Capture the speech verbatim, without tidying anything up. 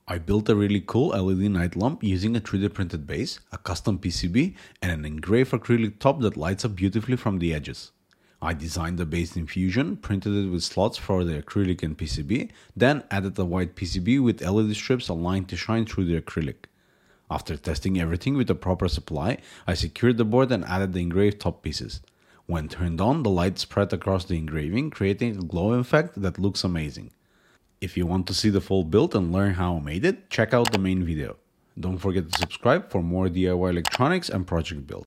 I built a really cool L E D night lamp using a three D printed base, a custom P C B, and an engraved acrylic top that lights up beautifully from the edges. I designed the base in Fusion, printed it with slots for the acrylic and P C B, then added a white P C B with L E D strips aligned to shine through the acrylic. After testing everything with a proper supply, I secured the board and added the engraved top pieces. When turned on, the light spread across the engraving, creating a glow effect that looks amazing. If you want to see the full build and learn how I made it, check out the main video. Don't forget to subscribe for more D I Y electronics and project builds.